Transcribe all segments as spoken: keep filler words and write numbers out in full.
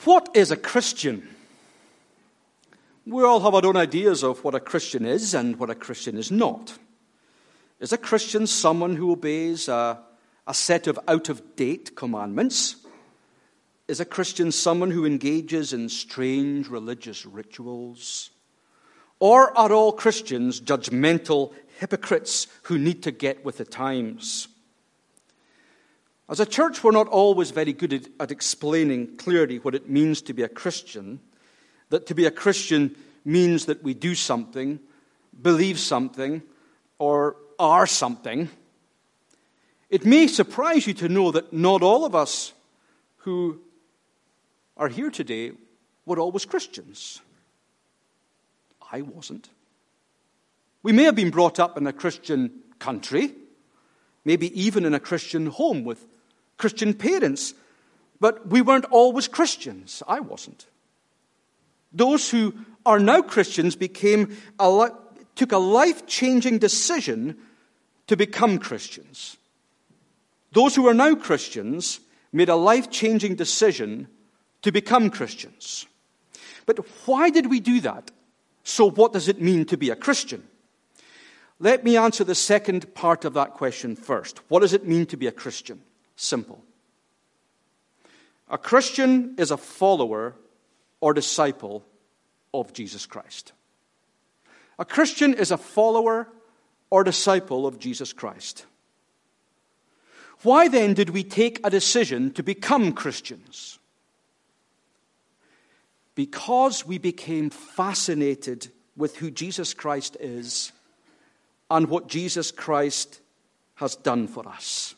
What is a Christian? We all have our own ideas of what a Christian is and what a Christian is not. Is a Christian someone who obeys a, a set of out-of-date commandments? Is a Christian someone who engages in strange religious rituals? Or are all Christians judgmental hypocrites who need to get with the times? As a church, we're not always very good at, at explaining clearly what it means to be a Christian. That to be a Christian means that we do something, believe something, or are something. It may surprise you to know that not all of us who are here today were always Christians. I wasn't. We may have been brought up in a Christian country, maybe even in a Christian home with Christian parents, but we weren't always Christians. I wasn't. Those who are now Christians became a li- took a life-changing decision to become Christians. Those who are now Christians made a life-changing decision to become Christians. But why did we do that? So what does it mean to be a Christian? Let me answer the second part of that question first. What does it mean to be a Christian? Simple. A Christian is a follower or disciple of Jesus Christ. A Christian is a follower or disciple of Jesus Christ. Why then did we take a decision to become Christians? Because we became fascinated with who Jesus Christ is and what Jesus Christ has done for us.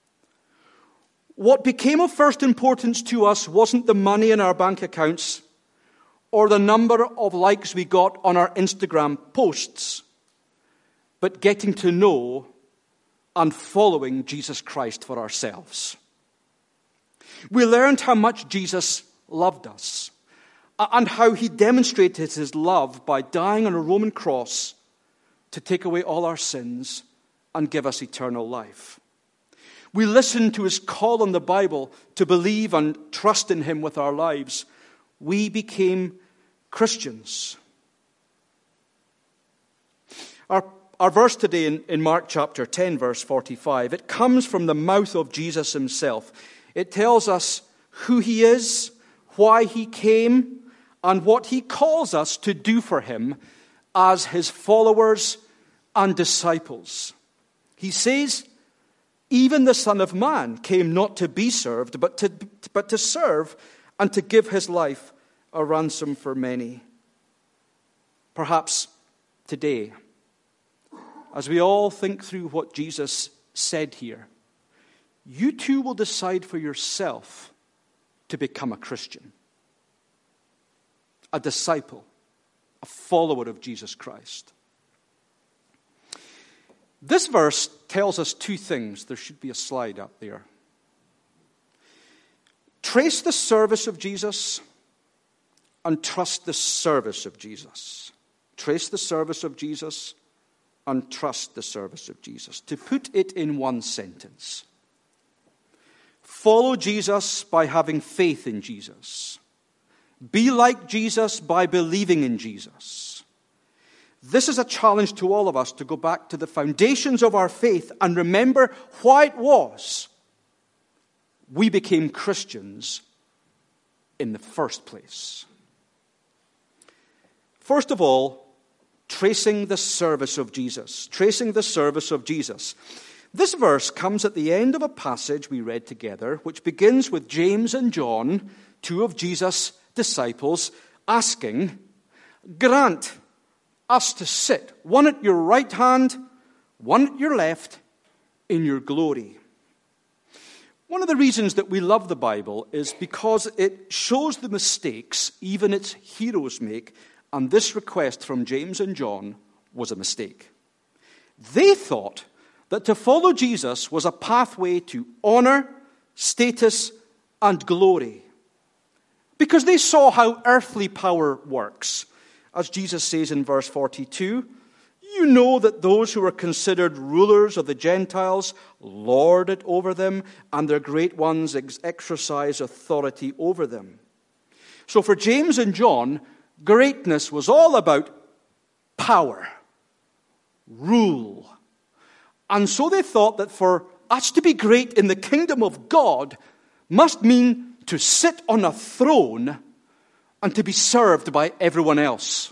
What became of first importance to us wasn't the money in our bank accounts or the number of likes we got on our Instagram posts, but getting to know and following Jesus Christ for ourselves. We learned how much Jesus loved us and how he demonstrated his love by dying on a Roman cross to take away all our sins and give us eternal life. We listened to his call in the Bible to believe and trust in him with our lives. We became Christians. Our, our verse today in, in Mark chapter ten, verse forty-five, it comes from the mouth of Jesus himself. It tells us who he is, why he came, and what he calls us to do for him as his followers and disciples. He says, even the Son of Man came not to be served, but to, but to serve and to give his life a ransom for many. Perhaps today, as we all think through what Jesus said here, you too will decide for yourself to become a Christian, a disciple, a follower of Jesus Christ. This verse tells us two things. There should be a slide up there. Trace the service of Jesus and trust the service of Jesus. Trace the service of Jesus and trust the service of Jesus. To put it in one sentence, follow Jesus by having faith in Jesus. Be like Jesus by believing in Jesus. This is a challenge to all of us to go back to the foundations of our faith and remember why it was we became Christians in the first place. First of all, tracing the service of Jesus. Tracing the service of Jesus. This verse comes at the end of a passage we read together, which begins with James and John, two of Jesus' disciples, asking, grant us to sit, one at your right hand, one at your left, in your glory. One of the reasons that we love the Bible is because it shows the mistakes even its heroes make, and this request from James and John was a mistake. They thought that to follow Jesus was a pathway to honor, status, and glory, because they saw how earthly power works. As Jesus says in verse forty-two, you know that those who are considered rulers of the Gentiles lord it over them, and their great ones exercise authority over them. So for James and John, greatness was all about power, rule. And so they thought that for us to be great in the kingdom of God must mean to sit on a throne and to be served by everyone else.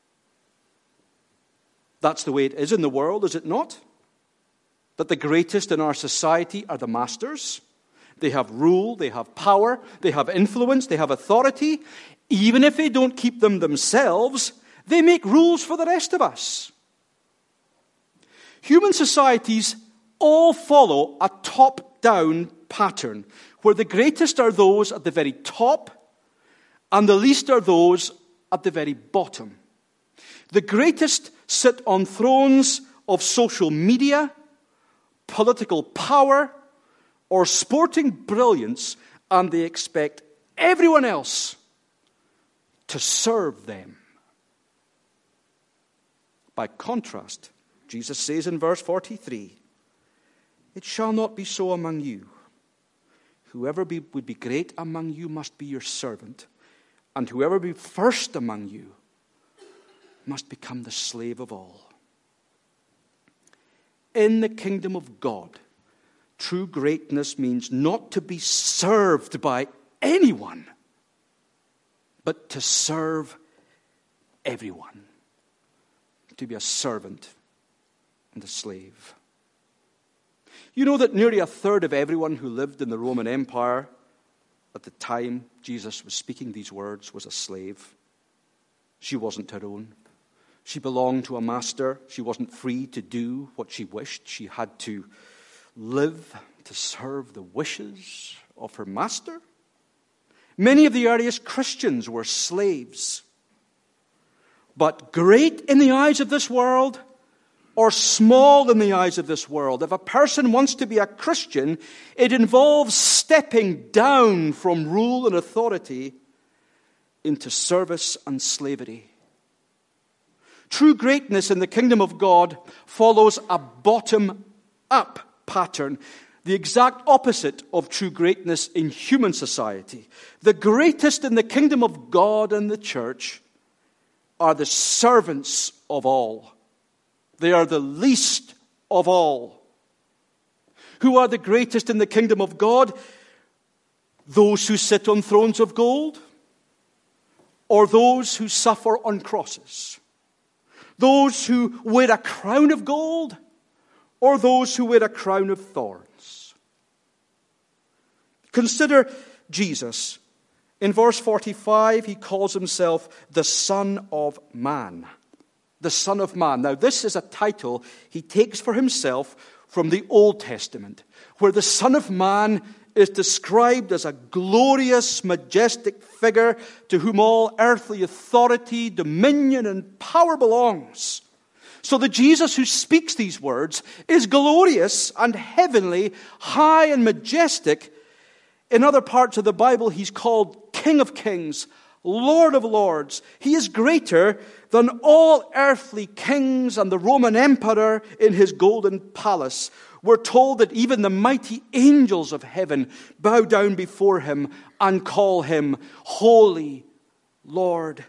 That's the way it is in the world, is it not? That the greatest in our society are the masters. They have rule, they have power, they have influence, they have authority. Even if they don't keep them themselves, they make rules for the rest of us. Human societies all follow a top-down pattern, where the greatest are those at the very top, and the least are those at the very bottom. The greatest sit on thrones of social media, political power, or sporting brilliance, and they expect everyone else to serve them. By contrast, Jesus says in verse forty-three, "It shall not be so among you. Whoever be, would be great among you must be your servant, and whoever be first among you must become the slave of all." In the kingdom of God, true greatness means not to be served by anyone, but to serve everyone. To be a servant and a slave. You know that nearly a third of everyone who lived in the Roman Empire at the time Jesus was speaking these words was a slave. She wasn't her own. She belonged to a master. She wasn't free to do what she wished. She had to live to serve the wishes of her master. Many of the earliest Christians were slaves. But great in the eyes of this world, or small in the eyes of this world, if a person wants to be a Christian, it involves stepping down from rule and authority into service and slavery. True greatness in the kingdom of God follows a bottom-up pattern, the exact opposite of true greatness in human society. The greatest in the kingdom of God and the church are the servants of all. They are the least of all. Who are the greatest in the kingdom of God? Those who sit on thrones of gold, or those who suffer on crosses? Those who wear a crown of gold, or those who wear a crown of thorns? Consider Jesus. In verse forty-five, he calls himself the Son of Man. The Son of Man. Now, this is a title he takes for himself from the Old Testament, where the Son of Man is described as a glorious, majestic figure to whom all earthly authority, dominion, and power belongs. So the Jesus who speaks these words is glorious and heavenly, high and majestic. In other parts of the Bible, he's called King of Kings, Lord of Lords. He is greater than all earthly kings and the Roman emperor in his golden palace. We're told that even the mighty angels of heaven bow down before him and call him Holy Lord.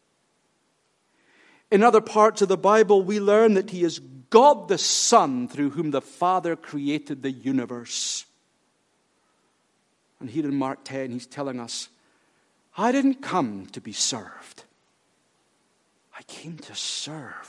In other parts of the Bible, we learn that he is God the Son, through whom the Father created the universe. And here in Mark ten, he's telling us, I didn't come to be served. I came to serve.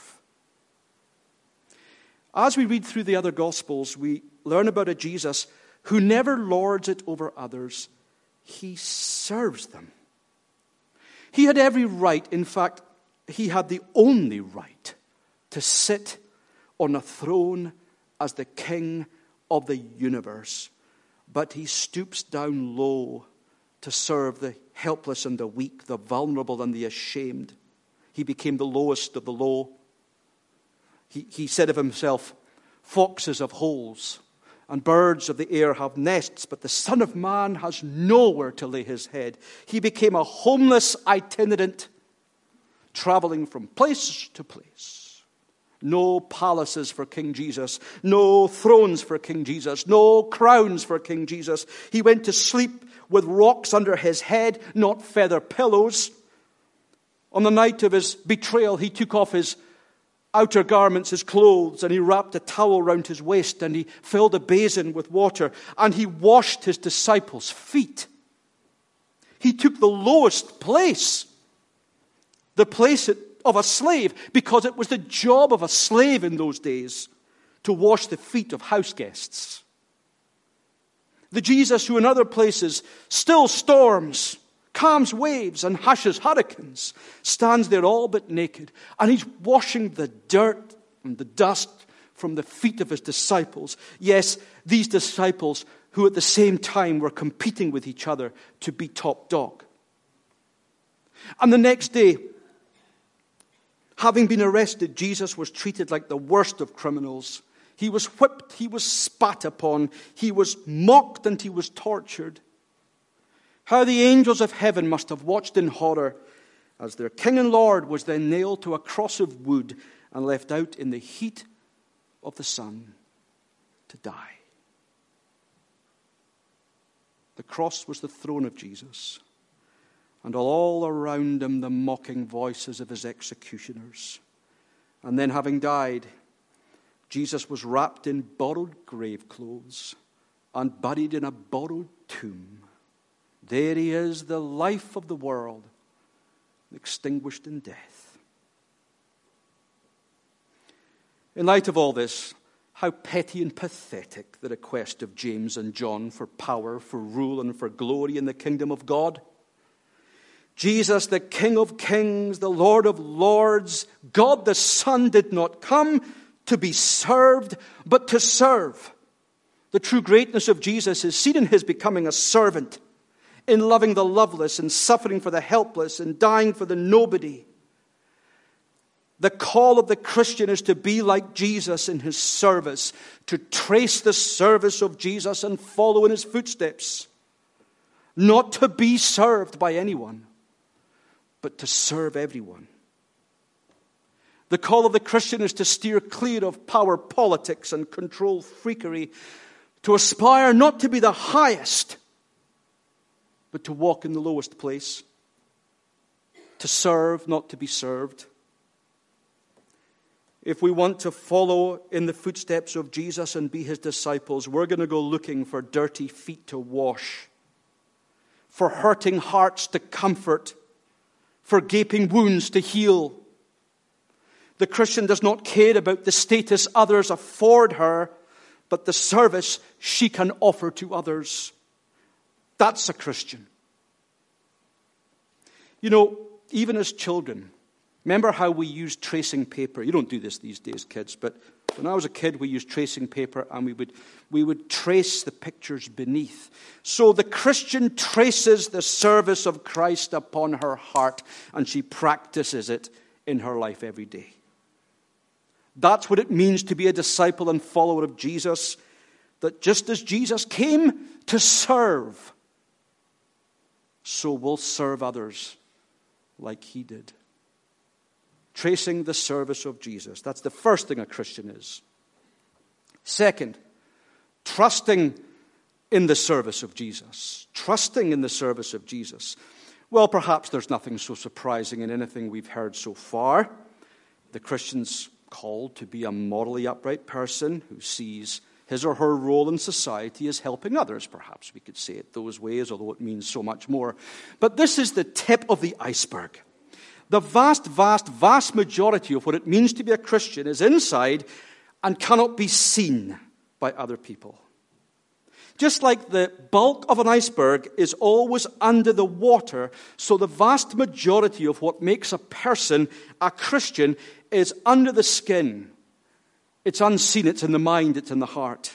As we read through the other Gospels, we learn about a Jesus who never lords it over others. He serves them. He had every right, in fact, he had the only right to sit on a throne as the King of the universe. But he stoops down low to serve the helpless and the weak, the vulnerable and the ashamed. He became the lowest of the low. He, he said of himself, foxes have holes and birds of the air have nests, but the Son of Man has nowhere to lay his head. He became a homeless itinerant, traveling from place to place. No palaces for King Jesus, no thrones for King Jesus, no crowns for King Jesus. He went to sleep with rocks under his head, not feather pillows. On the night of his betrayal, he took off his outer garments, his clothes, and he wrapped a towel round his waist, and he filled a basin with water, and he washed his disciples' feet. He took the lowest place, the place of a slave, because it was the job of a slave in those days to wash the feet of house guests. The Jesus who in other places stills storms, calms waves, and hushes hurricanes, stands there all but naked, and he's washing the dirt and the dust from the feet of his disciples. Yes, these disciples who at the same time were competing with each other to be top dog. And the next day, having been arrested, Jesus was treated like the worst of criminals. He was whipped, he was spat upon, he was mocked, and he was tortured. How the angels of heaven must have watched in horror as their King and Lord was then nailed to a cross of wood and left out in the heat of the sun to die. The cross was the throne of Jesus, and all around him the mocking voices of his executioners. And then, having died, Jesus was wrapped in borrowed grave clothes and buried in a borrowed tomb. There he is, the life of the world, extinguished in death. In light of all this, how petty and pathetic the request of James and John for power, for rule, and for glory in the kingdom of God. Jesus, the King of kings, the Lord of lords, God the Son, did not come to be served, but to serve. The true greatness of Jesus is seen in his becoming a servant, in loving the loveless, in suffering for the helpless, in dying for the nobody. The call of the Christian is to be like Jesus in his service, to trace the service of Jesus and follow in his footsteps. Not to be served by anyone, but to serve everyone. The call of the Christian is to steer clear of power politics and control freakery, to aspire not to be the highest, but to walk in the lowest place, to serve, not to be served. If we want to follow in the footsteps of Jesus and be his disciples, we're going to go looking for dirty feet to wash, for hurting hearts to comfort, for gaping wounds to heal. The Christian does not care about the status others afford her, but the service she can offer to others. That's a Christian. You know, even as children, remember how we used tracing paper? You don't do this these days, kids, but when I was a kid, we used tracing paper, and we would we would trace the pictures beneath. So the Christian traces the service of Christ upon her heart, and she practices it in her life every day. That's what it means to be a disciple and follower of Jesus, that just as Jesus came to serve, so we'll serve others like he did. Tracing the service of Jesus. That's the first thing a Christian is. Second, trusting in the service of Jesus. Trusting in the service of Jesus. Well, perhaps there's nothing so surprising in anything we've heard so far. The Christian's called to be a morally upright person who sees his or her role in society as helping others. Perhaps we could say it those ways, although it means so much more. But this is the tip of the iceberg. The vast, vast, vast majority of what it means to be a Christian is inside and cannot be seen by other people. Just like the bulk of an iceberg is always under the water, so the vast majority of what makes a person a Christian is under the skin. It's unseen, it's in the mind, it's in the heart.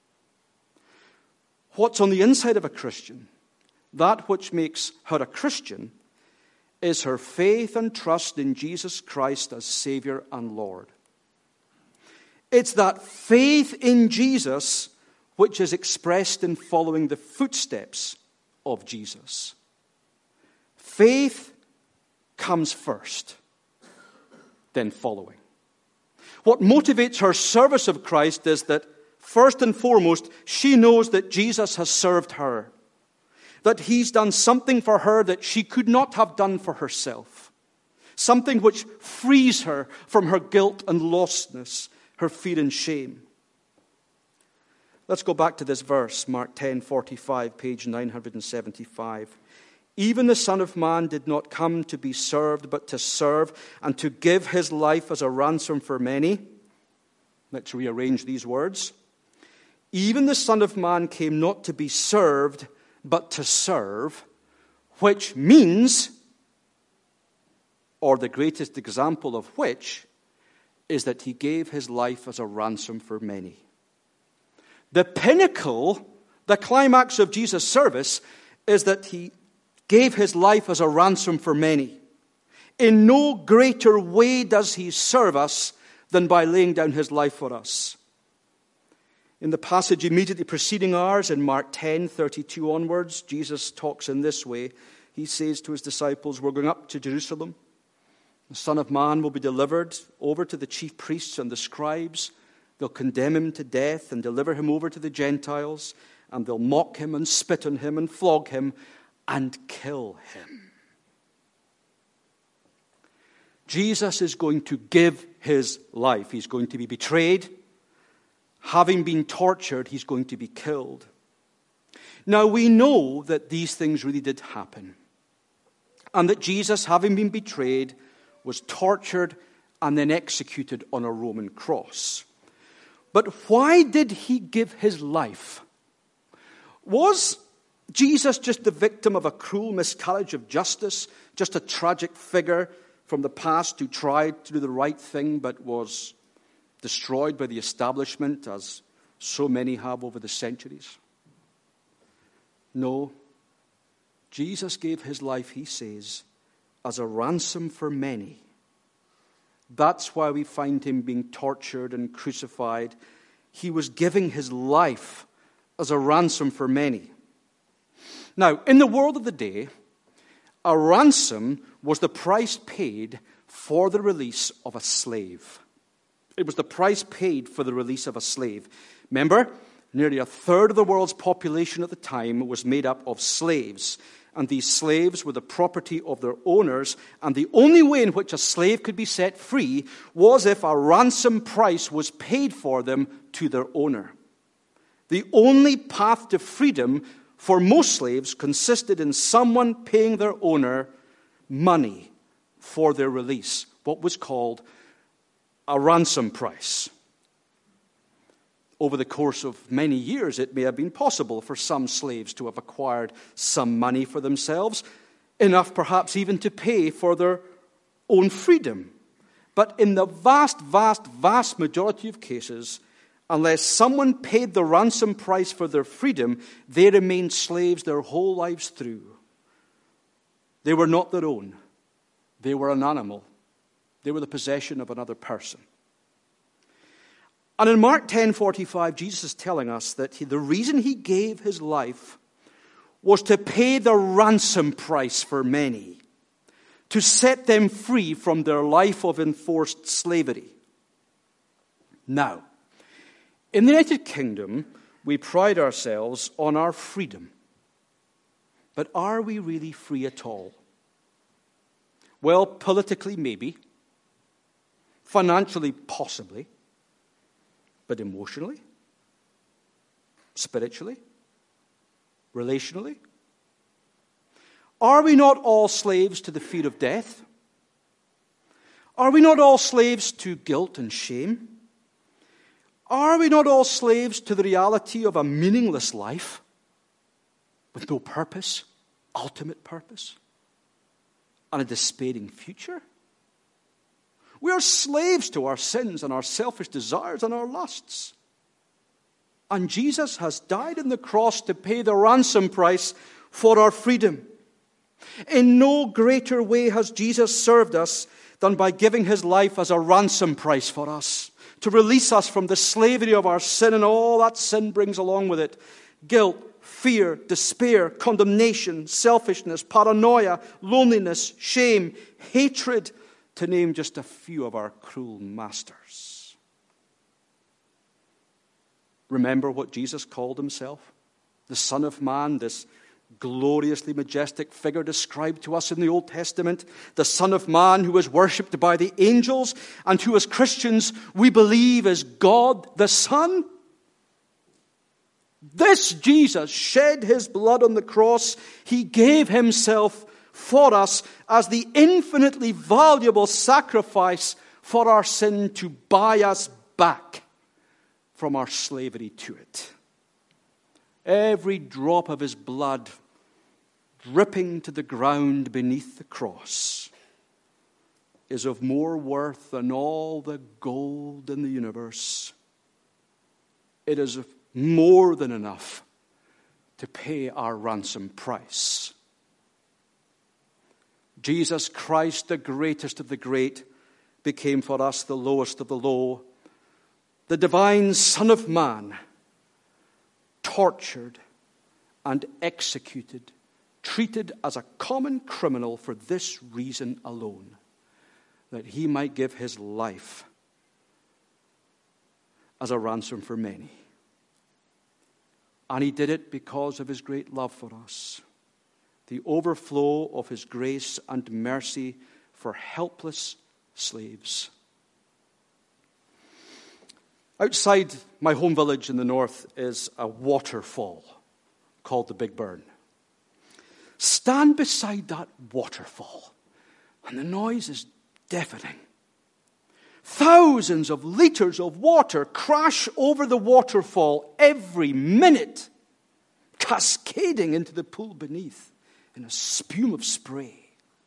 What's on the inside of a Christian, that which makes her a Christian, is her faith and trust in Jesus Christ as Savior and Lord. It's that faith in Jesus which is expressed in following the footsteps of Jesus. Faith comes first, then following. What motivates her service of Christ is that, first and foremost, she knows that Jesus has served her. that he's done something for her that she could not have done for herself. Something which frees her from her guilt and lostness, her fear and shame. Let's go back to this verse, Mark ten forty-five, page nine seventy-five. Even the Son of Man did not come to be served, but to serve and to give his life as a ransom for many. Let's rearrange these words. Even the Son of Man came not to be served, but to serve, which means, or the greatest example of which, is that he gave his life as a ransom for many. The pinnacle, the climax of Jesus' service, is that he gave his life as a ransom for many. In no greater way does he serve us than by laying down his life for us. In the passage immediately preceding ours, in Mark ten thirty-two onwards, Jesus talks in this way. He says to his disciples, we're going up to Jerusalem. The Son of Man will be delivered over to the chief priests and the scribes. They'll condemn him to death and deliver him over to the Gentiles. And they'll mock him and spit on him and flog him and kill him. Jesus is going to give his life. He's going to be betrayed. Having been tortured, he's going to be killed. Now we know that these things really did happen. And that Jesus, having been betrayed, was tortured and then executed on a Roman cross. But why did he give his life? Was Jesus just the victim of a cruel miscarriage of justice, just a tragic figure from the past who tried to do the right thing but was destroyed by the establishment, as so many have over the centuries? No. Jesus gave his life, he says, as a ransom for many. That's why we find him being tortured and crucified. He was giving his life as a ransom for many. Now, in the world of the day, a ransom was the price paid for the release of a slave. It was the price paid for the release of a slave. Remember, nearly a third of the world's population at the time was made up of slaves. And these slaves were the property of their owners. And the only way in which a slave could be set free was if a ransom price was paid for them to their owner. The only path to freedom for most slaves consisted in someone paying their owner money for their release, what was called a ransom price. Over the course of many years, it may have been possible for some slaves to have acquired some money for themselves, enough perhaps even to pay for their own freedom. But in the vast, vast, vast majority of cases, unless someone paid the ransom price for their freedom, they remained slaves their whole lives through. They were not their own. They were an animal. They were the possession of another person. And in Mark ten forty-five, Jesus is telling us that he, the reason he gave his life was to pay the ransom price for many, to set them free from their life of enforced slavery. Now, in the United Kingdom, we pride ourselves on our freedom. But are we really free at all? Well, politically, maybe. Financially, possibly. But emotionally? Spiritually? Relationally? Are we not all slaves to the fear of death? Are we not all slaves to guilt and shame? Are we not all slaves to the reality of a meaningless life with no purpose, ultimate purpose, and a despairing future? We are slaves to our sins and our selfish desires and our lusts. And Jesus has died on the cross to pay the ransom price for our freedom. In no greater way has Jesus served us than by giving his life as a ransom price for us, to release us from the slavery of our sin and all that sin brings along with it. Guilt, fear, despair, condemnation, selfishness, paranoia, loneliness, shame, hatred, to name just a few of our cruel masters. Remember what Jesus called himself? The Son of Man, this gloriously majestic figure described to us in the Old Testament, the Son of Man who is worshipped by the angels and who as Christians we believe is God the Son. This Jesus shed his blood on the cross. He gave himself for us as the infinitely valuable sacrifice for our sin to buy us back from our slavery to it. Every drop of his blood dripping to the ground beneath the cross is of more worth than all the gold in the universe. It is more than enough to pay our ransom price. Jesus Christ, the greatest of the great, became for us the lowest of the low, the divine Son of Man, tortured and executed, treated as a common criminal for this reason alone, that he might give his life as a ransom for many. And he did it because of his great love for us, the overflow of his grace and mercy for helpless slaves. Outside my home village in the north is a waterfall called the Big Burn. Stand beside that waterfall, and the noise is deafening. Thousands of liters of water crash over the waterfall every minute, cascading into the pool beneath in a spume of spray.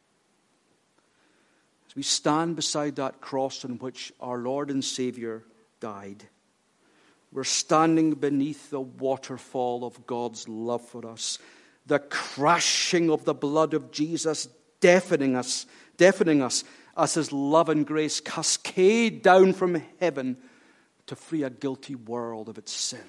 As we stand beside that cross on which our Lord and Savior died, we're standing beneath the waterfall of God's love for us. The crashing of the blood of Jesus deafening us, deafening us as his love and grace cascade down from heaven to free a guilty world of its sin.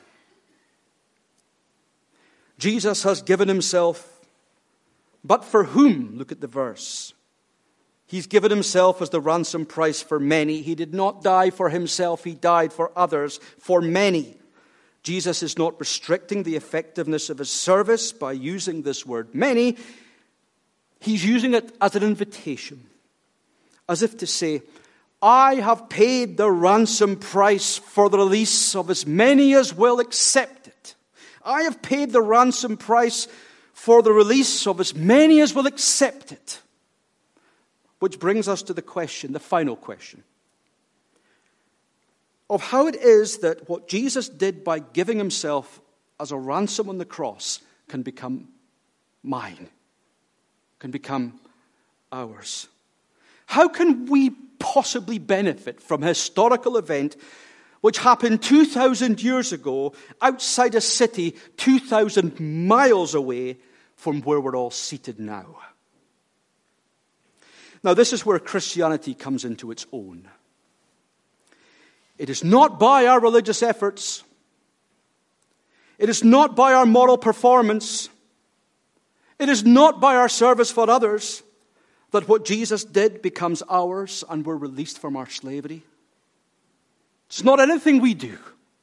Jesus has given himself, but for whom? Look at the verse. He's given himself as the ransom price for many. He did not die for himself. He died for others, for many. Jesus is not restricting the effectiveness of his service by using this word many. He's using it as an invitation, as if to say, I have paid the ransom price for the release of as many as will accept it. I have paid the ransom price for the release of as many as will accept it. Which brings us to the question, the final question, of how it is that what Jesus did by giving himself as a ransom on the cross can become mine, can become ours. How can we possibly benefit from a historical event which happened two thousand years ago outside a city two thousand miles away from where we're all seated now? Now, this is where Christianity comes into its own. It is not by our religious efforts. It is not by our moral performance. It is not by our service for others that what Jesus did becomes ours and we're released from our slavery. It's not anything we do.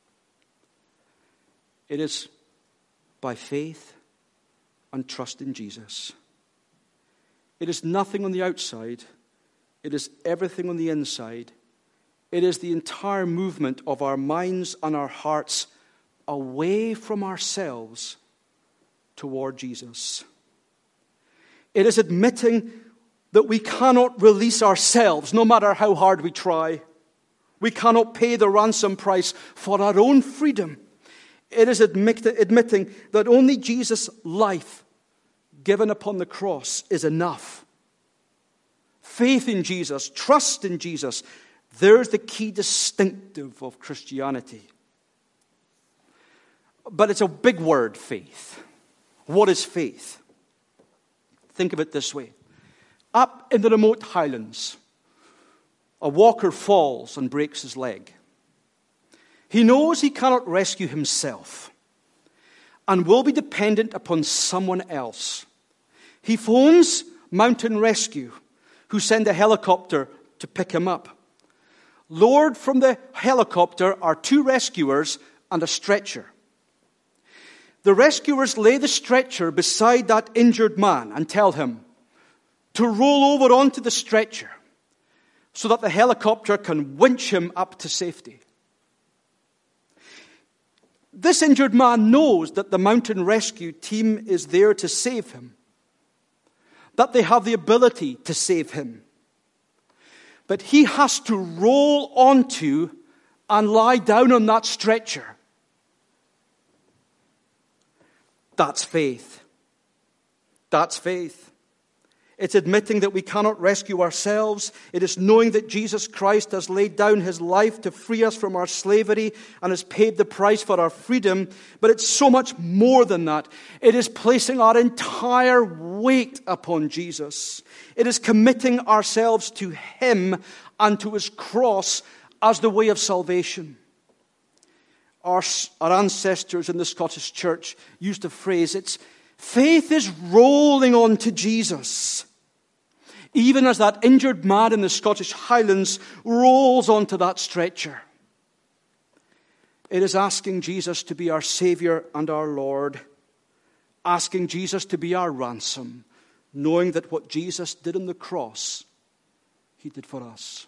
It is by faith and trust in Jesus. It is nothing on the outside. It is everything on the inside. It is the entire movement of our minds and our hearts away from ourselves toward Jesus. It is admitting that we cannot release ourselves, no matter how hard we try. We cannot pay the ransom price for our own freedom. It is admit- admitting that only Jesus' life given upon the cross is enough. Faith in Jesus, trust in Jesus, there's the key distinctive of Christianity. But it's a big word, faith. What is faith? Think of it this way. Up in the remote highlands, a walker falls and breaks his leg. He knows he cannot rescue himself and will be dependent upon someone else. He phones Mountain Rescue, who send a helicopter to pick him up. Lowered from the helicopter are two rescuers and a stretcher. the rescuers lay the stretcher beside that injured man and tell him to roll over onto the stretcher so that the helicopter can winch him up to safety. This injured man knows that the mountain rescue team is there to save him, that they have the ability to save him. But he has to roll onto and lie down on that stretcher. That's faith. That's faith. It's admitting that we cannot rescue ourselves. It is knowing that Jesus Christ has laid down his life to free us from our slavery and has paid the price for our freedom. But it's so much more than that. It is placing our entire weight upon Jesus. It is committing ourselves to him and to his cross as the way of salvation. Our, our ancestors in the Scottish church used a phrase, it's faith is rolling on to Jesus. Even as that injured man in the Scottish Highlands rolls onto that stretcher. It is asking Jesus to be our Savior and our Lord. Asking Jesus to be our ransom. Knowing that what Jesus did on the cross, he did for us.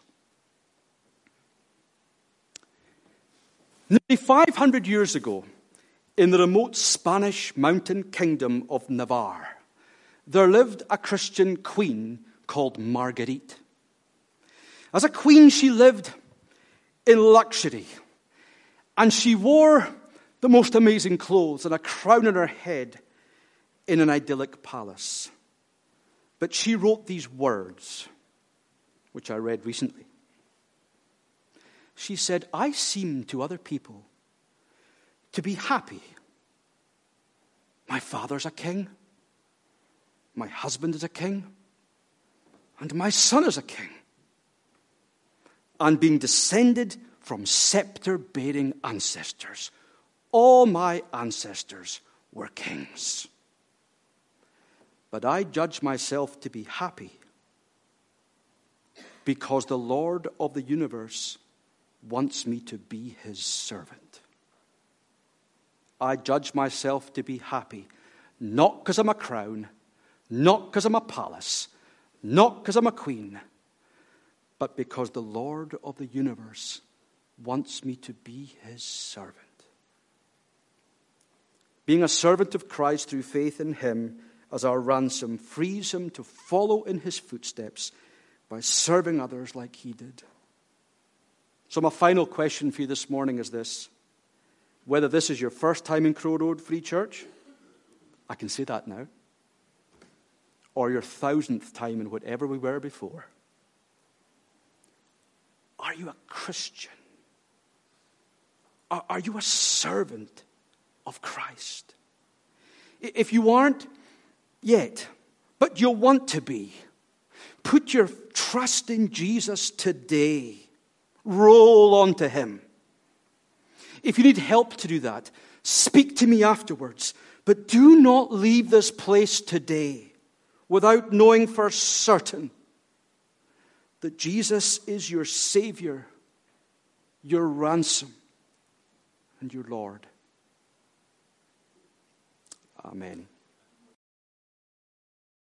Nearly five hundred years ago, in the remote Spanish mountain kingdom of Navarre, there lived a Christian queen called Marguerite. As a queen, she lived in luxury, and she wore the most amazing clothes and a crown on her head in an idyllic palace. But she wrote these words, which I read recently. She said, I seem to other people to be happy. My father's a king. My husband is a king. And my son is a king. And being descended from scepter-bearing ancestors. All my ancestors were kings. But I judge myself to be happy because the Lord of the universe wants me to be his servant. I judge myself to be happy, not because I'm a crown, not because I'm a palace, not because I'm a queen, but because the Lord of the universe wants me to be his servant. Being a servant of Christ through faith in him as our ransom frees him to follow in his footsteps by serving others like he did. So my final question for you this morning is this. Whether this is your first time in Crow Road Free Church, I can say that now, or your thousandth time in whatever we were before, are you a Christian? Are, are you a servant of Christ? If you aren't yet, but you want to be, put your trust in Jesus today. Roll on to him. If you need help to do that, speak to me afterwards. But do not leave this place today without knowing for certain that Jesus is your Savior, your ransom, and your Lord. Amen.